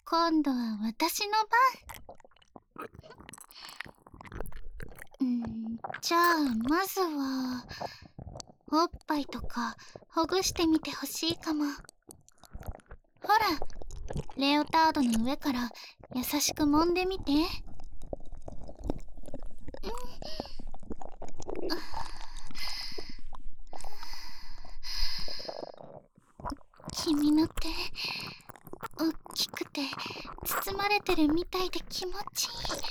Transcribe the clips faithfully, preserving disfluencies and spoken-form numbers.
今度は私の番。うん、じゃあまずはおっぱいとかほぐしてみてほしいかも。ほら、レオタードの上から優しく揉んでみて。君の手、おっきくて包まれてるみたいで気持ちい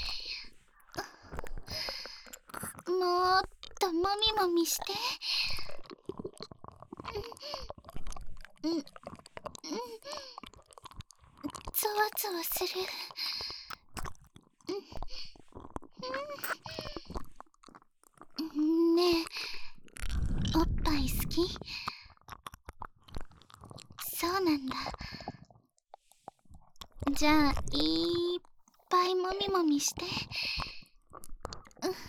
い。もっともみもみして。うん、うん、うん、ゾワゾワする。うん、ねえ、おっぱい好き？そうなんだ。じゃあいっぱいもみもみして。うん、うん、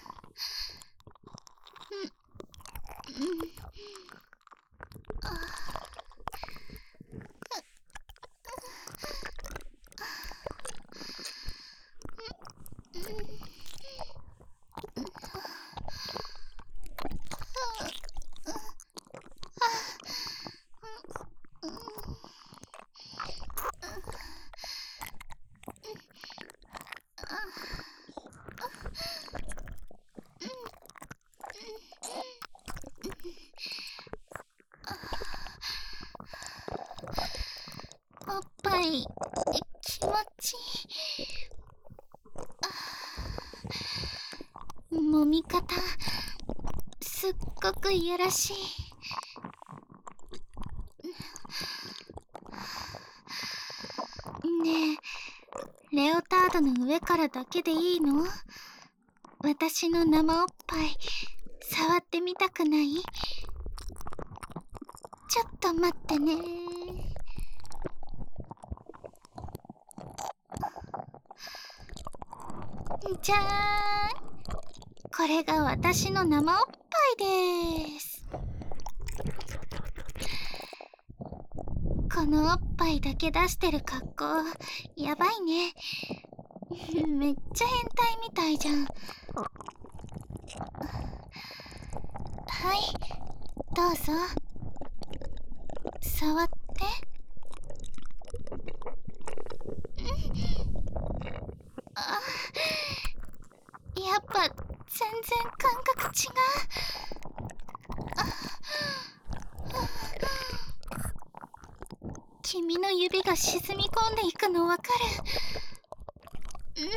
うん、あおっぱい気持ちいい。揉み方すっごくいやらしい。ねえ、レオタードの上からだけでいいの？私の生おっぱい触ってみたくない？ちょっと待ってね。じゃーん、これが私の生おっぱいです。このおっぱいだけ出してる格好やばいね。めっちゃ変態みたいじゃん。はい、どうぞ触って。あ、やっぱ全然感覚違う。君の指が沈み込んでいくのわかる？うん、うん、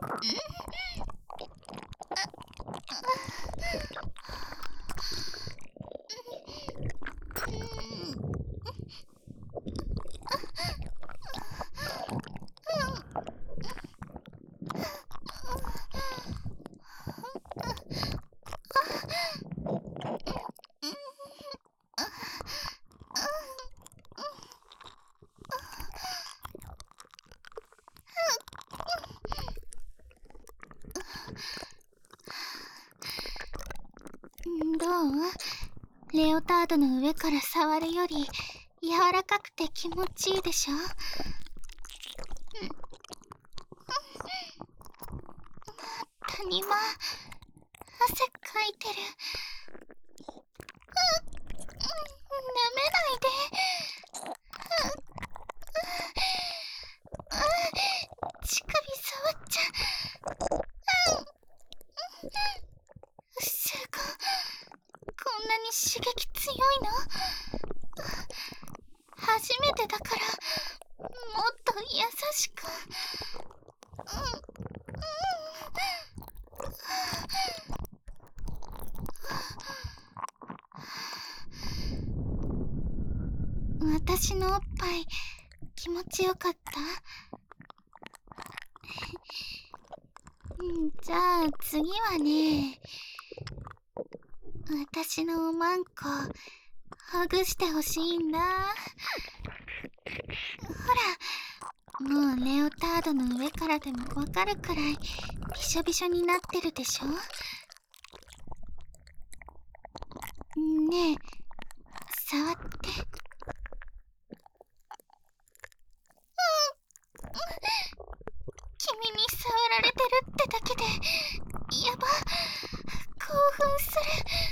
どう？レオタードの上から触るより柔らかくて気持ちいいでしょ？谷間、汗かいてる。舐めないで。乳首触っちゃう。すごい、こんなに刺激強いの？初めてだからもっと優しく。私のおっぱい気持ちよかった？じゃあ次はね、私のおまんこほぐしてほしいんだ。ほら、もうレオタードの上からでもわかるくらいびしょびしょになってるでしょ？ねえ、触って。 られてるってだけでやば、興奮する。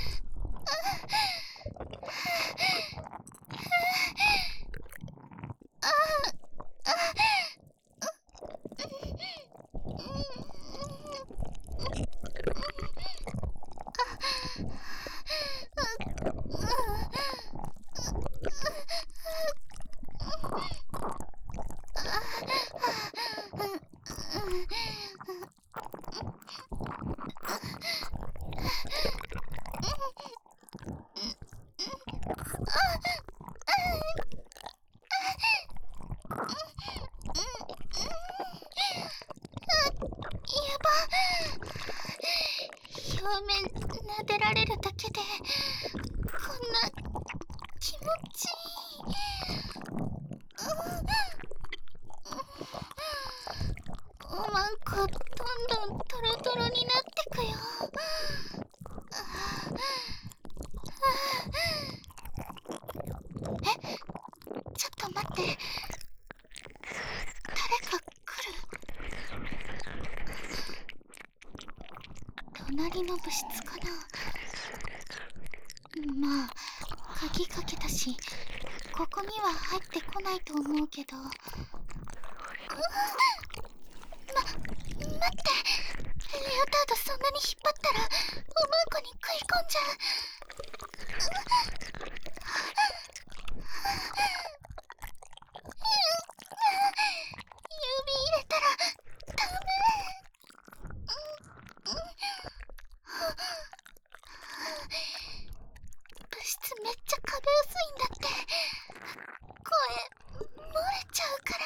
表面撫でられるだけでこんな気持ちいい。おまんこどんどんトロトロになってくよ。え、ちょっと待って、誰か来る？隣の部室かな。まあ鍵かけたしここには入ってこないと思うけど。ま、待って、レオタードそんなに引っ張ったらおまんこに食い込んじゃう。指入れたらダメ。部室めっちゃ壁薄いんだって。声漏れちゃうから。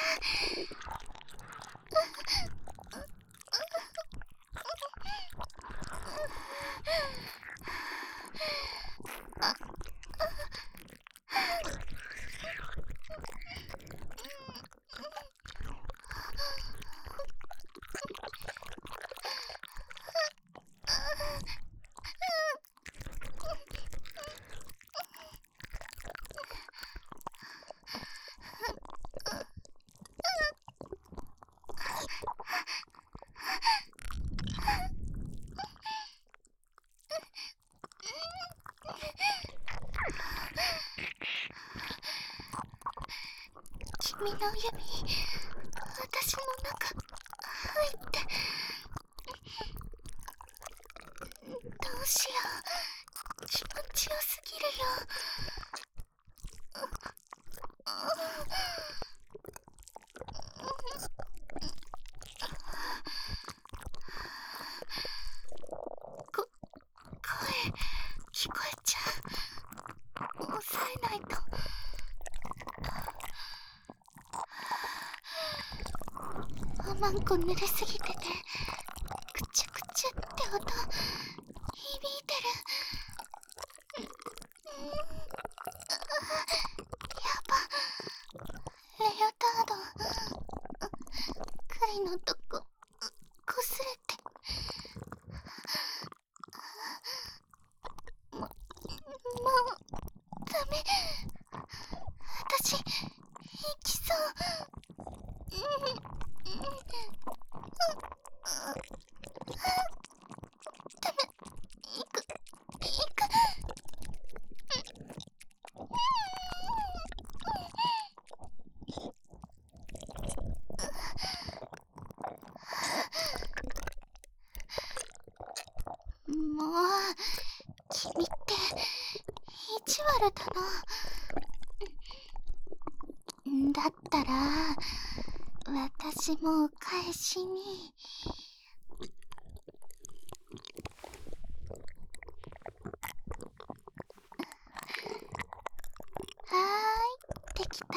君の指、私の中入って。どうしよう、気持ちよすぎるよ。こ、声聞こえちゃう。抑えないと。おまんこ濡れすぎててくちゅくちゅって音響いてる。やば、レオタード栗のとここすれて。ももうダメ、私行きそう。ダメ、行く行く。もう君って意地悪だな。だったら私もお返しに。はーい、できた。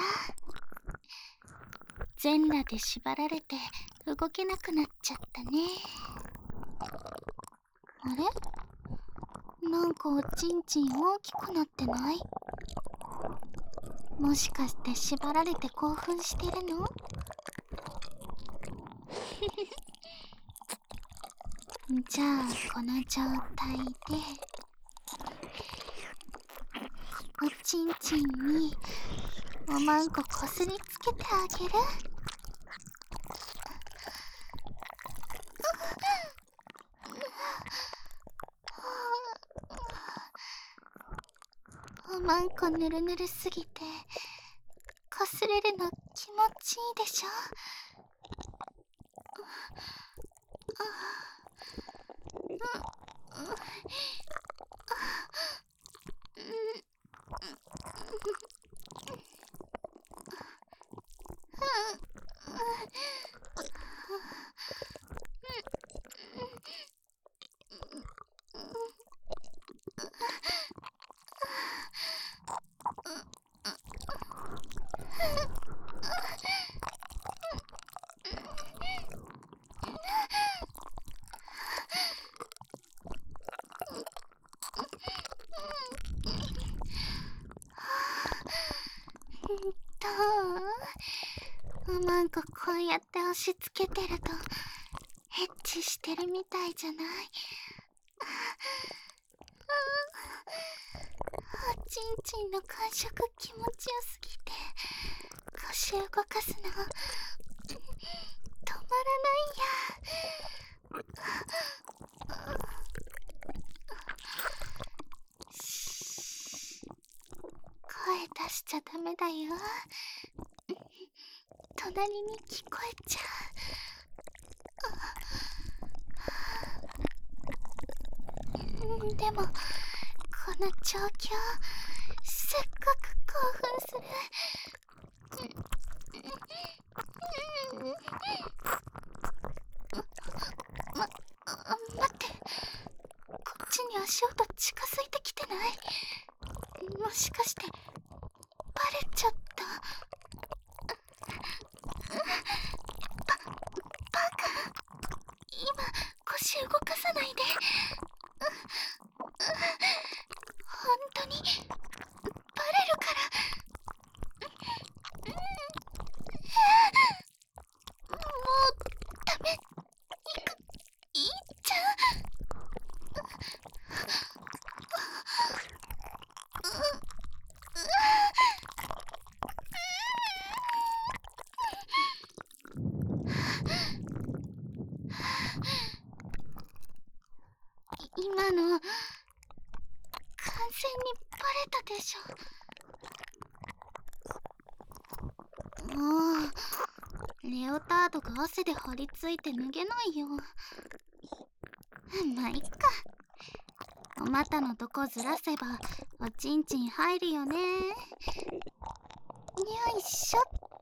全裸で縛られて動けなくなっちゃったね。あれ、なんかおちんちん大きくなってない？もしかして縛られて興奮してるの？じゃあこの状態でおちんちんにおまんここすりつけてあげる。 マンコぬるぬるすぎてこすれるの気持ちいいでしょ。どう？マンコこうやって押し付けてるとエッチしてるみたいじゃない？おちんちんの感触気持ちよすぎて腰動かすの止まらないや。声出しちゃダメだよ。隣に聞こえちゃう。でもこの状況すっごく興奮する。ま、待って、こっちに足音近づいてきてない？もしかしてバレちゃった？バ、バカ。今腰動かさないで。本当にバレるから。もうダメ。いく、いっちゃう。今の完全にバレたでしょ。もうレオタードが汗で張り付いて脱げないよ。まあいっか。お股のとこずらせばおちんちん入るよね。よいしょっ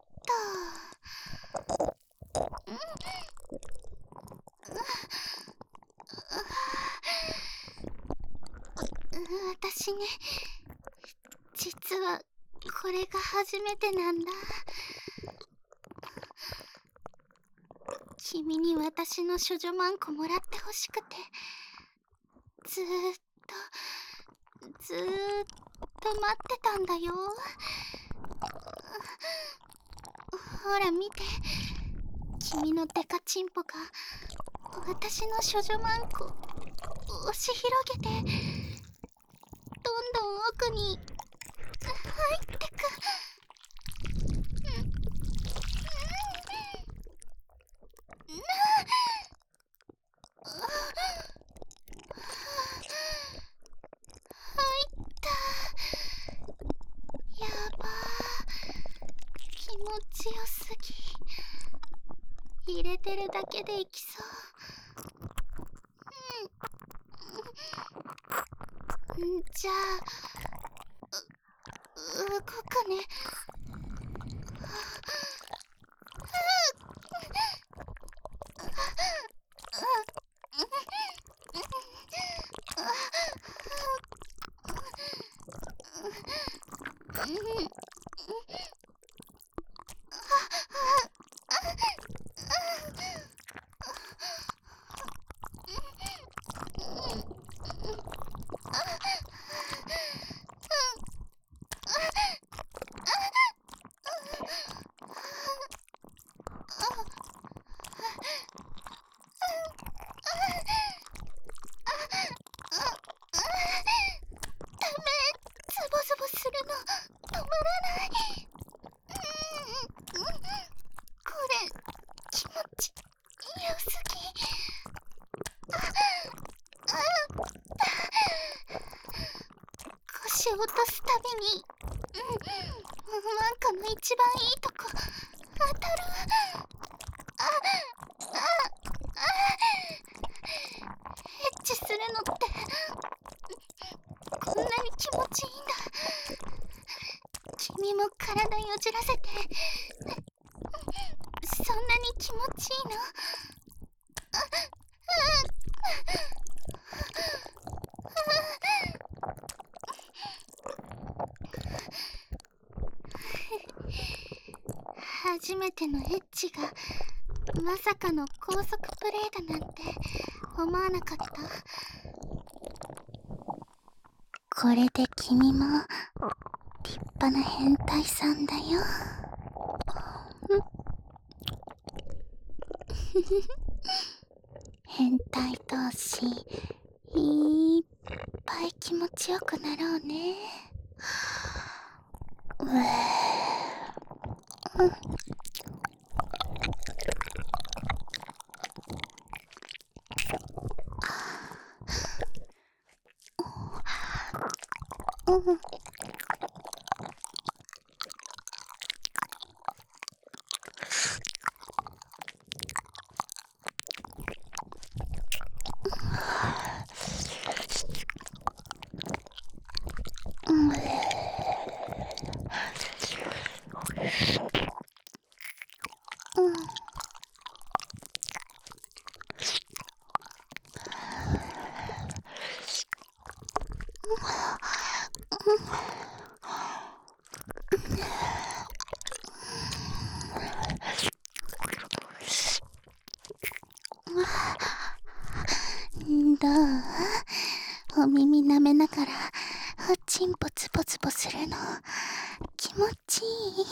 と。うん私ね、実はこれが初めてなんだ。君に私の処女マンコもらってほしくて、ずーっとずーっと待ってたんだよ。ほら見て、君のデカチンポが私の処女マンコ押し広げてどんどん奥に入ってく。入った。やばー、気持ちよすぎ。入れてるだけでいきそう。うん、じゃあう動くね。 落とすたびに、うん、ワンコの一番いいとこ当たる。あああエッチするのってこんなに気持ちいいんだ。君も体よじらせてそんなに気持ちいいの？あ初めてのエッチがまさかの高速プレイだなんて思わなかった。これで君も立派な変態さんだよ。変態同士いっぱい気持ちよくなろうね。うぅ、うんうんどう？お耳舐めながらおちんぽつぽつぽするの気持ちいい？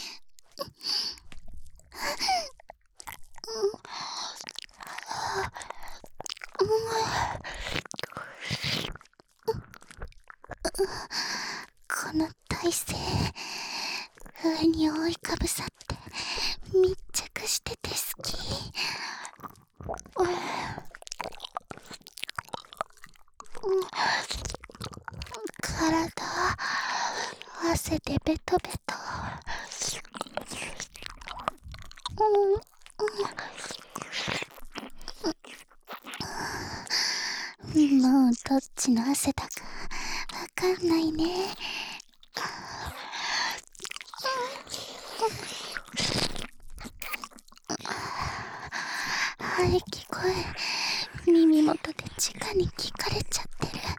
この体勢、上に覆いかぶさって密着してて好き。体汗でベトベト。もうどっちの汗だかわかんないね。排気声耳元で直に聞かれちゃってる。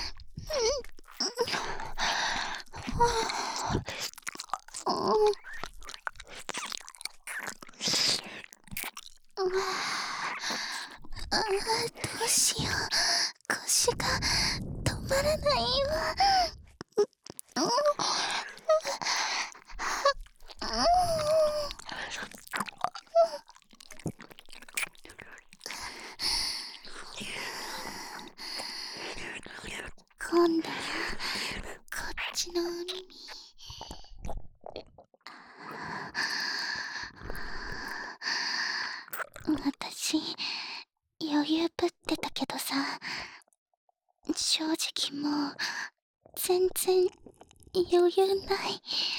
ああ、どうしよう、腰が止まらないわ。今度はこっちのお耳。私余裕ぶってたけどさ、正直もう全然余裕ない。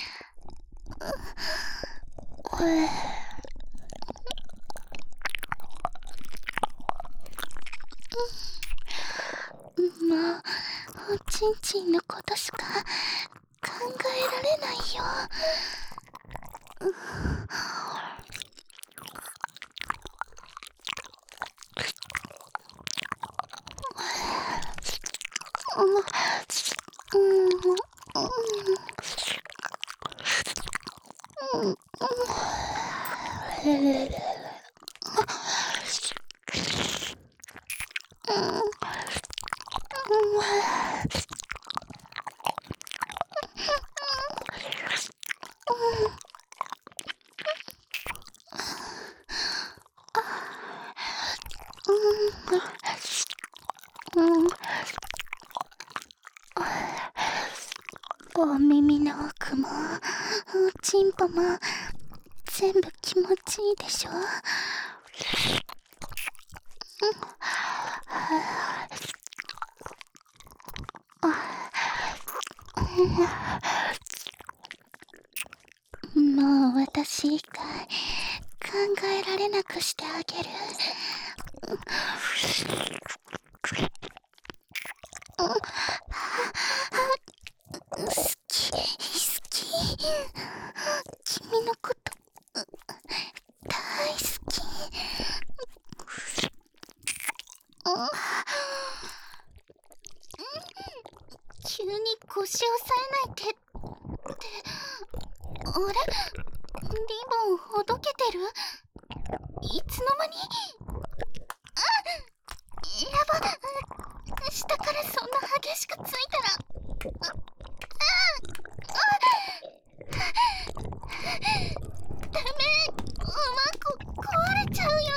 ううもうおちんちんのことしか考えられないよ。お耳の奥もおちんぽも全部気持ちいいでしょ。 しいか考えられなくしてあげる。好き好き、君のこと大好き。急に腰押さえないでって。あれ、リボンほどけてる？いつの間に？あ、やば、下からそんな激しくついたら、ああダメ、うまく壊れちゃうよ。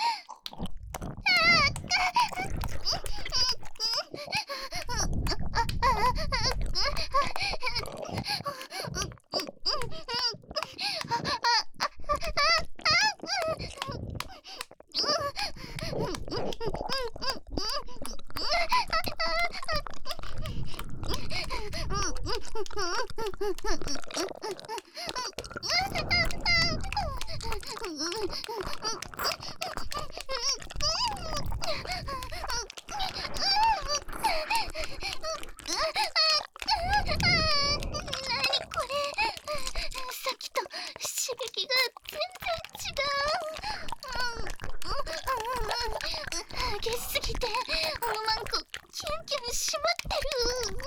激しすぎておまんこキュンキュンしまってる。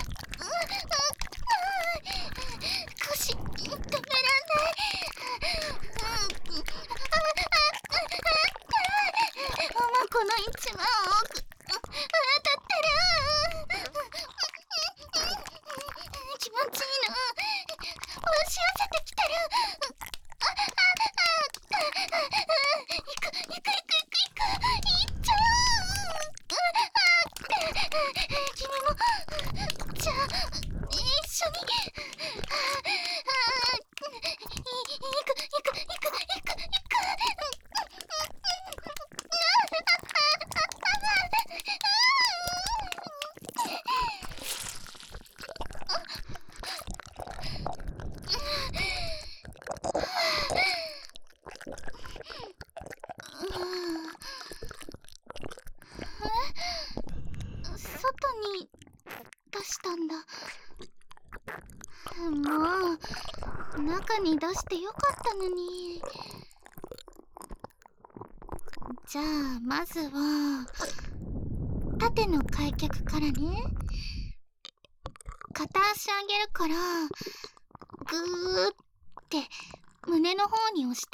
腰止めらんない。おまんこの一番奥当たってる。気持ちいいの。押し寄せてきてる。行く行く行く行く行く行っちゃう。君もじゃあ一緒に。行く行く行く行く行く。外に出したんだ。もう中に出してよかったのに。じゃあまずは縦の開脚からね。片足上げるからグーって胸の方に押して。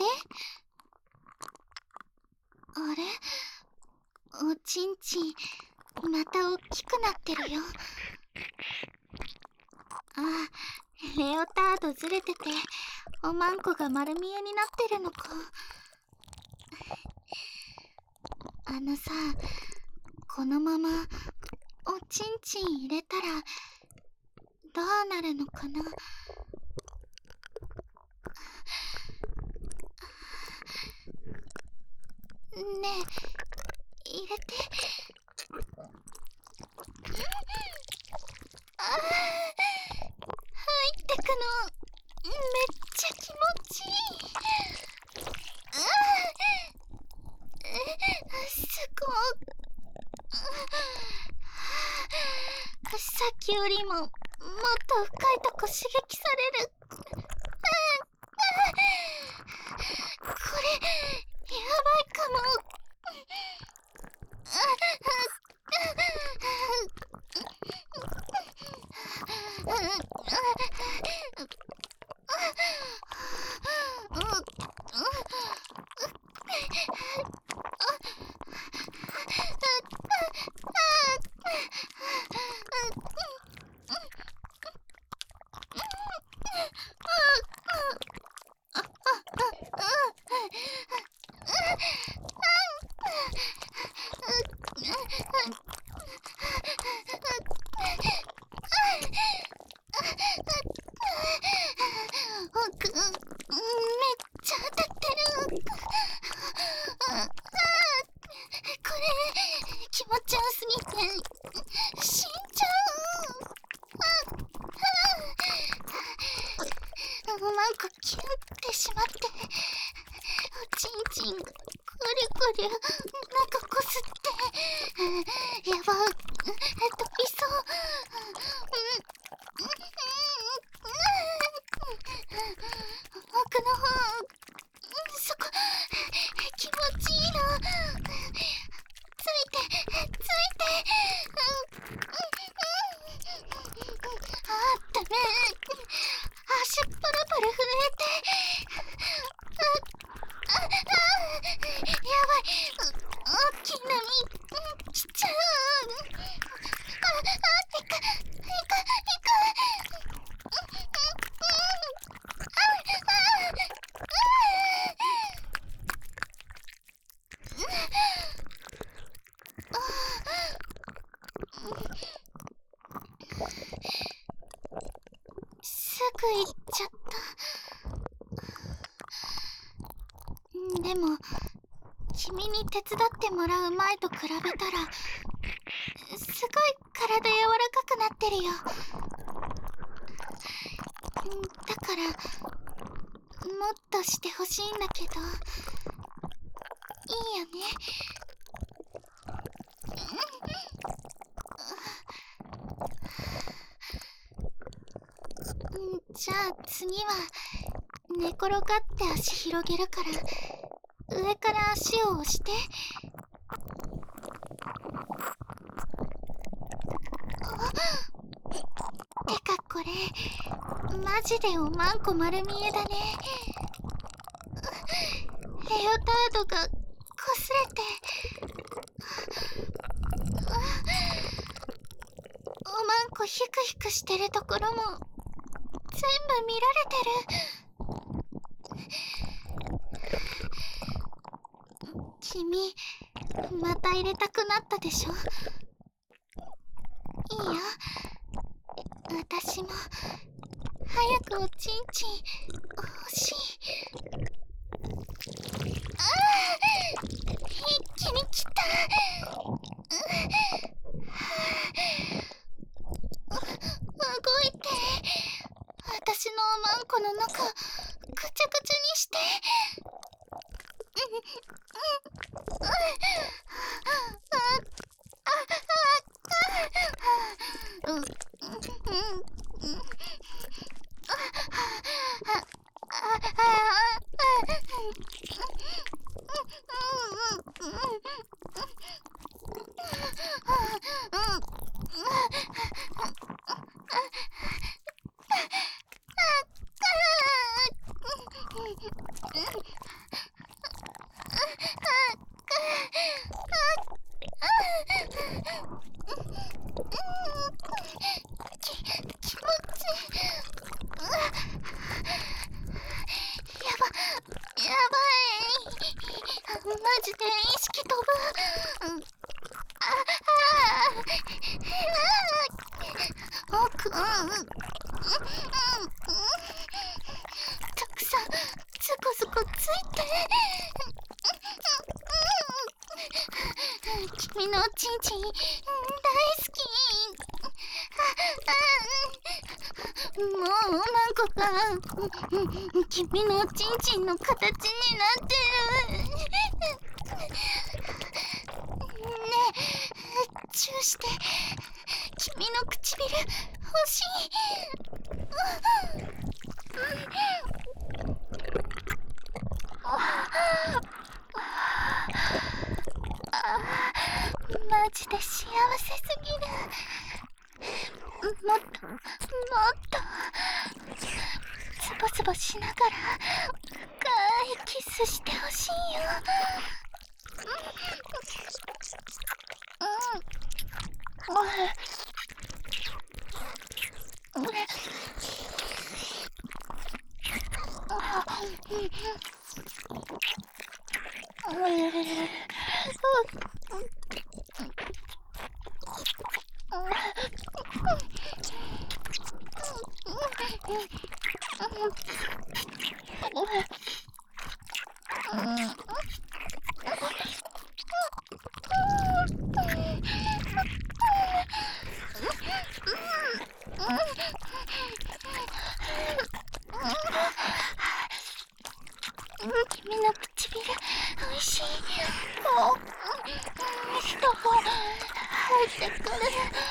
あれ、おちんちんまた大きくなってるよ。あ、レオタードずれてておまんこが丸見えになってるのか。あのさ、このままおちんちん入れたらどうなるのかな。ねえ、入れて。ああ、入ってくのめっちゃ気持ちいい。ああ、すごい。さっきよりももっと深いとこ刺激される。これやばいかも。 おちんちんがくりくり中こすってやば飛びそう奥の方そこ気持ちいいのついてついてあーダメ足プルプル震えてああやばい大きい波来ちゃうああいかいかいかすぐ行っちゃった。でも君に手伝ってもらう前と比べたらすごい体柔らかくなってるよ。だからもっとしてほしいんだけどいいよね。じゃあ次は寝転がって足広げるから上から足を押して。てかこれマジでおまんこ丸見えだね。レオタードがこすれておまんこヒクヒクしてるところも全部見られてる。君また入れたくなったでしょ。いいよ私も早くおちんちん欲しい。ああ一気に来た。動いて私のおまんこの中ぐちゃぐちゃにして。マジで意識飛ぶ。うん、あああ奥、うん、たくさんズコズコついて。君のおちんちん大好き。もうおまんこが君のおちんちんの形になってる。ねえチューして君の唇欲しい。マジで幸せすぎる。もっともっとズボズボしながら深いキスしてほしいよ。うん。 君の唇おいしい。お舌が入ってくる。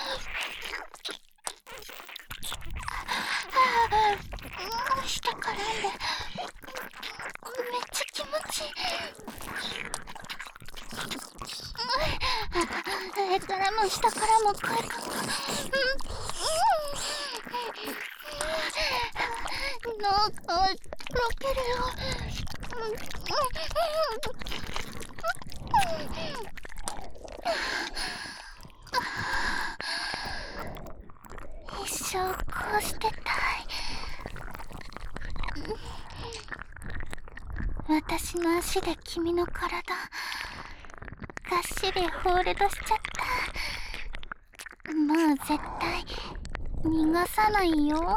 ああ、舌絡んでめっちゃ気持ちいい。上からも下からも声がなんかとろけるよ。一生こうしてたい。私の足で君の体がっしりホールドしちゃった。もう絶対逃がさないよ。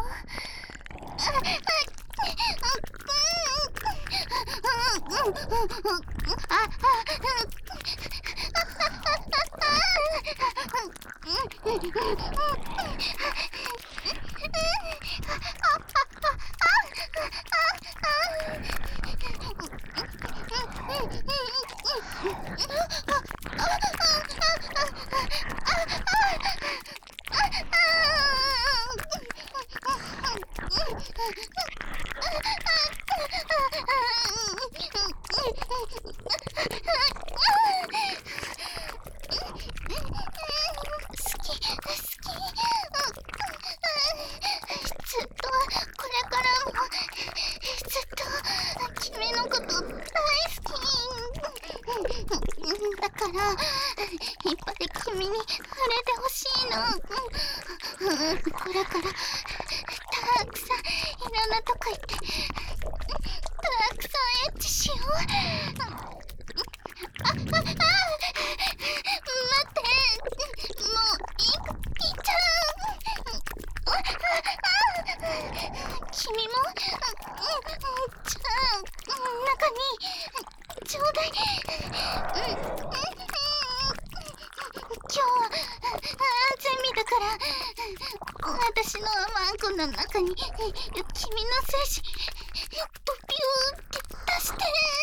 だからいっぱい君に触れてほしいの。これからたくさんいろんなとこ行ってたくさんエッチしよう。ああああ、待って、もういいいちゃん。君もじゃあ中にちょうだい。今日は安全日だから私のワンコの中に君の精子ポピューって出して。